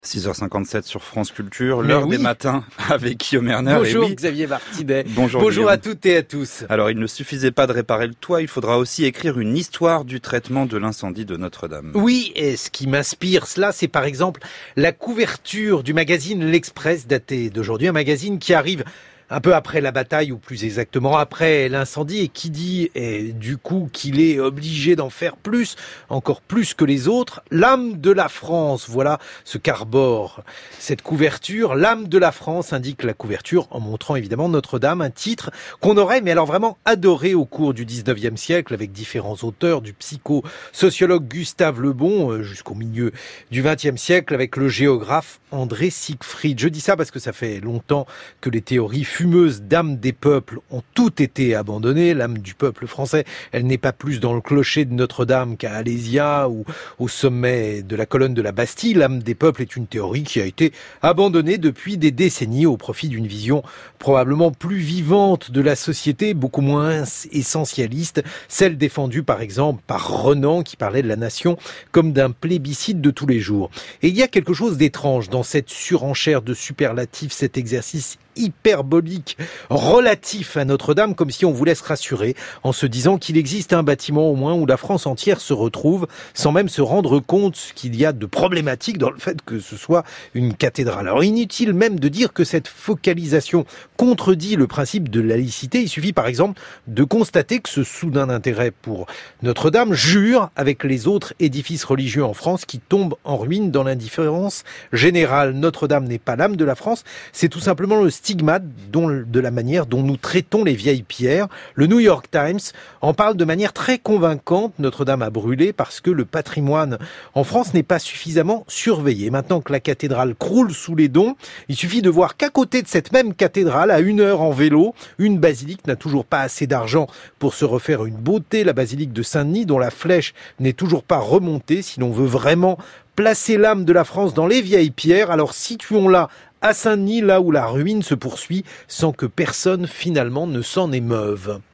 6h57 sur France Culture, l'heure des matins avec Guillaume Erner. Bonjour Xavier Martinet. Bonjour à toutes et à tous. Alors il ne suffisait pas de réparer le toit, il faudra aussi écrire une histoire du traitement de l'incendie de Notre-Dame. Oui, et ce qui m'inspire cela, c'est par exemple la couverture du magazine L'Express daté d'aujourd'hui, un magazine qui arrive un peu après la bataille, ou plus exactement après l'incendie, et qui dit, et du coup, qu'il est obligé d'en faire plus, encore plus que les autres. L'âme de la France, voilà ce qu'arbore cette couverture. L'âme de la France indique la couverture, en montrant évidemment Notre-Dame, un titre qu'on aurait, mais alors vraiment adoré au cours du 19e siècle, avec différents auteurs, du psycho-sociologue Gustave Le Bon, jusqu'au milieu du 20e siècle, avec le géographe André Siegfried. Je dis ça parce que ça fait longtemps que les théories fumeuses d'âme des peuples ont toutes été abandonnées. L'âme du peuple français, elle n'est pas plus dans le clocher de Notre-Dame qu'à Alésia ou au sommet de la colonne de la Bastille. L'âme des peuples est une théorie qui a été abandonnée depuis des décennies au profit d'une vision probablement plus vivante de la société, beaucoup moins essentialiste, celle défendue par exemple par Renan qui parlait de la nation comme d'un plébiscite de tous les jours. Et il y a quelque chose d'étrange dans cette surenchère de superlatifs, cet exercice hyperbolique relatif à Notre-Dame, comme si on voulait se rassurer en se disant qu'il existe un bâtiment au moins où la France entière se retrouve sans même se rendre compte qu'il y a de problématiques dans le fait que ce soit une cathédrale. Alors inutile même de dire que cette focalisation contredit le principe de laïcité. Il suffit par exemple de constater que ce soudain intérêt pour Notre-Dame jure avec les autres édifices religieux en France qui tombent en ruine dans l'indifférence générale. Notre-Dame n'est pas l'âme de la France, c'est tout simplement le stigmate de la manière dont nous traitons les vieilles pierres. Le New York Times en parle de manière très convaincante. Notre-Dame a brûlé parce que le patrimoine en France n'est pas suffisamment surveillé. Maintenant que la cathédrale croule sous les dons, il suffit de voir qu'à côté de cette même cathédrale, à 1 heure en vélo, une basilique n'a toujours pas assez d'argent pour se refaire une beauté. La basilique de Saint-Denis, dont la flèche n'est toujours pas remontée. Si l'on veut vraiment placer l'âme de la France dans les vieilles pierres, alors situons-la à Saint-Denis, là où la ruine se poursuit, sans que personne finalement ne s'en émeuve.